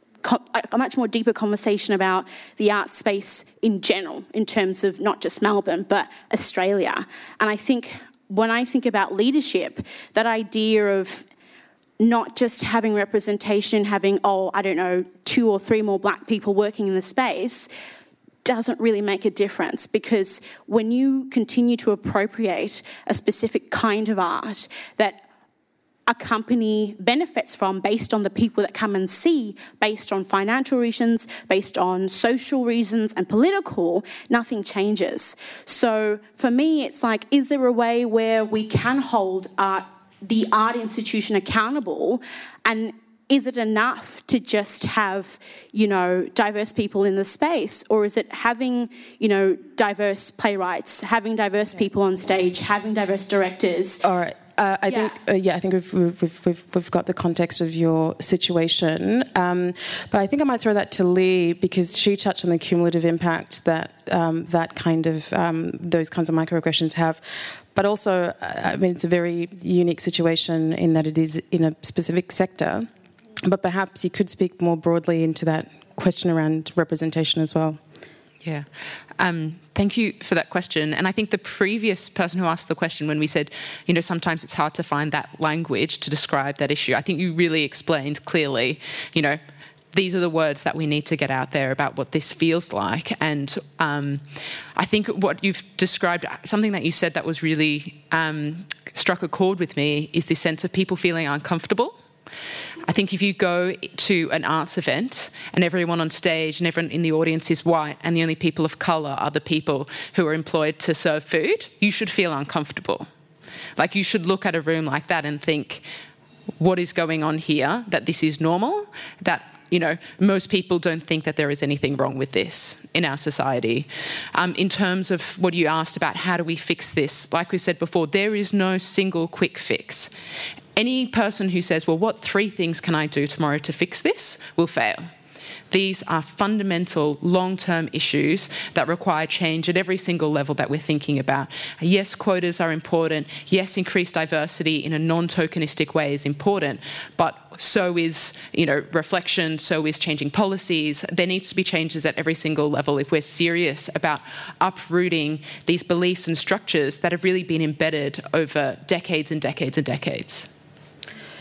S8: more deeper conversation about the art space in general, in terms of not just Melbourne, but Australia. And I think when I think about leadership, that idea of not just having representation, having, 2 or 3 more black people working in the space, doesn't really make a difference, because when you continue to appropriate a specific kind of art that a company benefits from based on the people that come and see, based on financial reasons, based on social reasons and political, nothing changes. So for me, it's like, is there a way where we can hold the art institution accountable, and is it enough to just have, diverse people in the space? Or is it having, diverse playwrights, having diverse people on stage, having diverse directors?
S2: All right. I think we've got the context of your situation, but I think I might throw that to Lee, because she touched on the cumulative impact that that kind of those kinds of microaggressions have. But also, it's a very unique situation in that it is in a specific sector. But perhaps you could speak more broadly into that question around representation as well.
S3: Yeah. Thank you for that question. And I think the previous person who asked the question, when we said, sometimes it's hard to find that language to describe that issue, I think you really explained clearly, these are the words that we need to get out there about what this feels like. And I think what you've described, something that you said that was really struck a chord with me, is this sense of people feeling uncomfortable. I think if you go to an arts event and everyone on stage and everyone in the audience is white and the only people of colour are the people who are employed to serve food, you should feel uncomfortable. Like, you should look at a room like that and think, what is going on here? That this is normal? That, most people don't think that there is anything wrong with this in our society. In terms of what you asked about how do we fix this, like we said before, there is no single quick fix. Any person who says, well, what 3 things can I do tomorrow to fix this, will fail. These are fundamental, long-term issues that require change at every single level that we're thinking about. Yes, quotas are important. Yes, increased diversity in a non-tokenistic way is important. But so is, reflection, so is changing policies. There needs to be changes at every single level if we're serious about uprooting these beliefs and structures that have really been embedded over decades and decades and decades.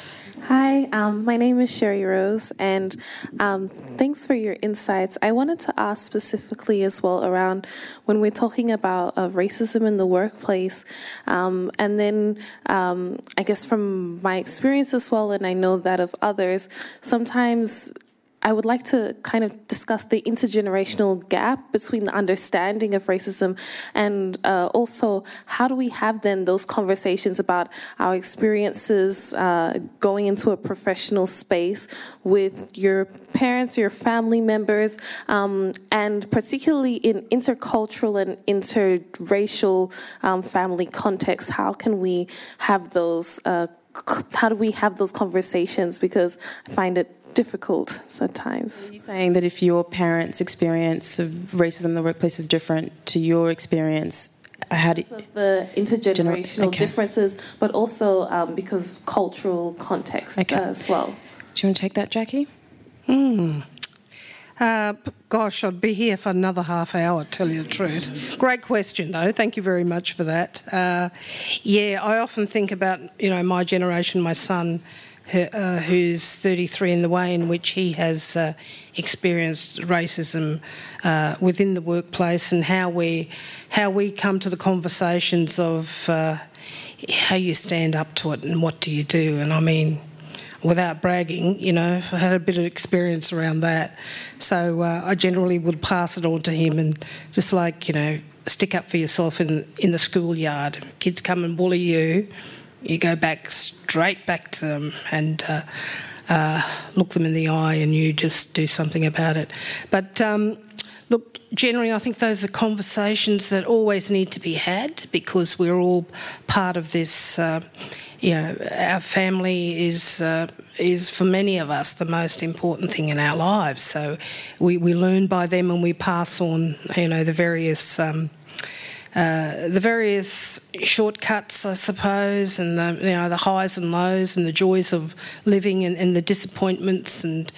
S9: Hi, my name is Sherry Rose, and thanks for your insights. I wanted to ask specifically as well around when we're talking about racism in the workplace, and then I guess from my experience as well, and I know that of others, sometimes I would like to kind of discuss the intergenerational gap between the understanding of racism and also how do we have then those conversations about our experiences going into a professional space with your parents, your family members, and particularly in intercultural and interracial family contexts. How can we have those how do we have those conversations? Because I find it difficult at times.
S2: Are you saying that if your parents' experience of racism in the workplace is different to your experience, how do you...
S9: the intergenerational differences, but also because of cultural context as well.
S2: Do you want to take that, Jackie?
S5: Gosh, I'd be here for another half hour, to tell you the truth. Great question, though. Thank you very much for that. I often think about, my generation, my son, who's 33, and the way in which he has experienced racism within the workplace, and how we come to the conversations of how you stand up to it and what do you do. And I mean, without bragging, I had a bit of experience around that. So I generally would pass it on to him and just stick up for yourself in the schoolyard. Kids come and bully you, you go straight back to them and look them in the eye and you just do something about it. But look, generally I think those are conversations that always need to be had because we're all part of this. Our family is for many of us the most important thing in our lives. So we learn by them and we pass on, the various shortcuts, I suppose, and the highs and lows and the joys of living and the disappointments, and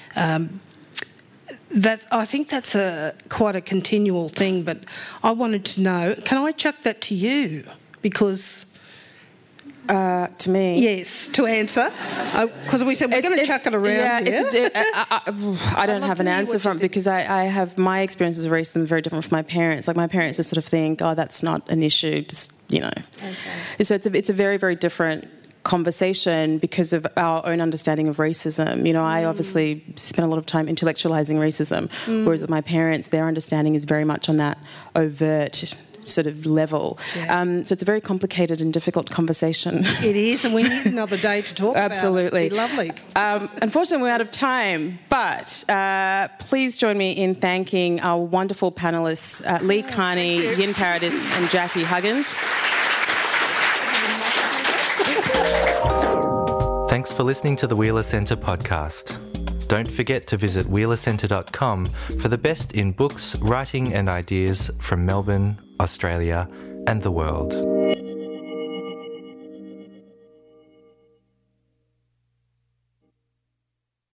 S5: I think that's quite a continual thing. But I wanted to know, can I chuck that to you? Because
S2: to me,
S5: yes, to answer, because we said we're going to chuck it around.
S2: I don't have an answer from it because I have my experiences of racism very different from my parents. Like my parents just sort of think, oh, that's not an issue, just Okay. So it's a very, very different conversation because of our own understanding of racism. I obviously spent a lot of time intellectualizing racism, whereas with my parents, their understanding is very much on that overt sort of level. So it's a very complicated and difficult conversation.
S5: It is, and we need another day to talk
S2: Absolutely.
S5: about it. It'd be lovely.
S2: Unfortunately, we're out of time, but please join me in thanking our wonderful panellists, Lee Carney, Yin Paradis and Jackie Huggins.
S1: Thanks for listening to the Wheeler Centre podcast. Don't forget to visit wheelercentre.com for the best in books, writing and ideas from Melbourne, Australia and the world.